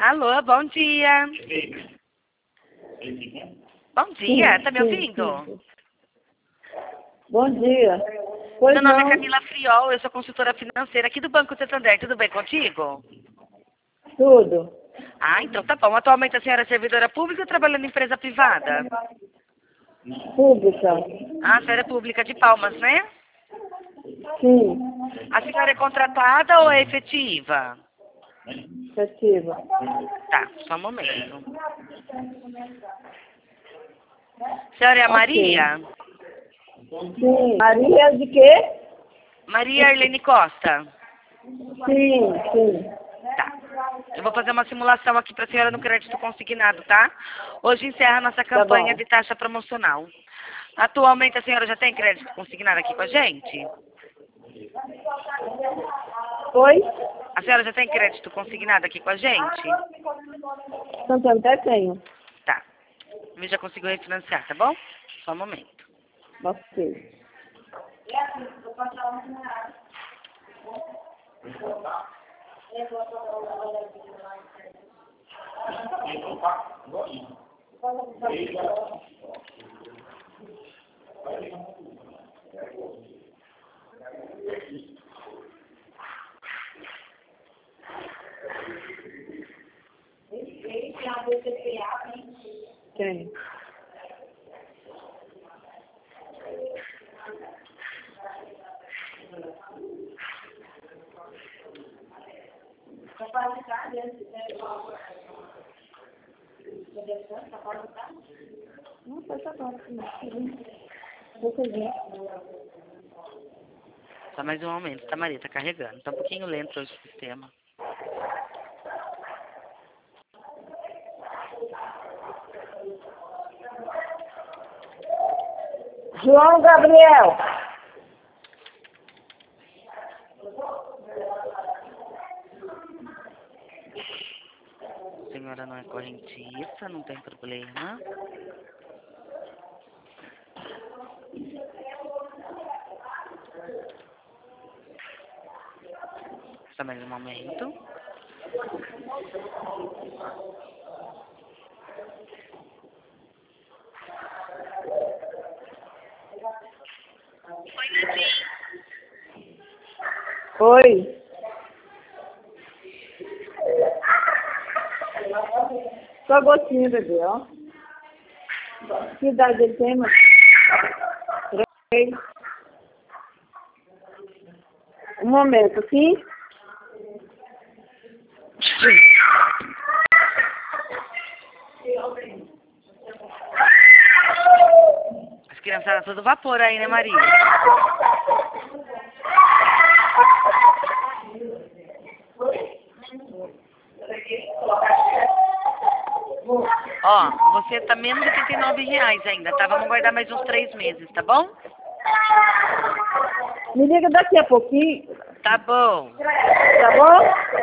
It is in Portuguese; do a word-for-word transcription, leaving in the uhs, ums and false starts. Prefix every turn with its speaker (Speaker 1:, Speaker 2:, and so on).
Speaker 1: Alô, bom dia. Bom dia,
Speaker 2: Sim,
Speaker 1: tá me
Speaker 2: sim,
Speaker 1: ouvindo?
Speaker 2: sim. Bom dia. Pois
Speaker 1: Meu nome
Speaker 2: não,
Speaker 1: é Camila Friol, eu sou consultora financeira aqui do Banco Santander. Tudo bem contigo?
Speaker 2: tudo.
Speaker 1: Ah, então tá bom. Atualmente a senhora é servidora pública ou trabalhando em empresa privada?
Speaker 2: Pública.
Speaker 1: Ah, a senhora é pública de Palmas, né?
Speaker 2: Sim,
Speaker 1: A senhora é contratada ou é efetiva?
Speaker 2: efetiva.
Speaker 1: Tá, só um momento. A senhora é a
Speaker 2: Ok.
Speaker 1: Maria?
Speaker 2: Sim. Maria de quê?
Speaker 1: Maria Arlene Costa.
Speaker 2: Sim, sim.
Speaker 1: Tá. Eu vou fazer uma simulação aqui para a senhora no crédito consignado, tá? Hoje encerra a nossa
Speaker 2: Tá
Speaker 1: campanha
Speaker 2: bom.
Speaker 1: de taxa promocional. Atualmente a senhora já tem crédito consignado aqui com a gente?
Speaker 2: Oi?
Speaker 1: A senhora já tem crédito consignado aqui com a gente?
Speaker 2: Santander tenho.
Speaker 1: Tá. Eu já consigo refinanciar, tá bom? Só um momento.
Speaker 2: Ok. Tenho. Não, faz agora. Deixa eu ver.
Speaker 1: Só mais um momento, tá, Maria? Tá carregando. Tá um pouquinho lento hoje o sistema.
Speaker 2: João Gabriel.
Speaker 1: A senhora não é correntista, não tem problema. Só mais um momento.
Speaker 2: Oi. Só gotinha, bebê, ó. Que idade ele tem, mano? Três. Um momento, sim?
Speaker 1: As criançadas todo vapor aí, né, Maria? Ó, você tá menos de oitenta e nove reais ainda, tá? Vamos guardar mais uns três meses, tá bom?
Speaker 2: Me liga daqui a pouquinho,
Speaker 1: Tá bom.
Speaker 2: tá bom?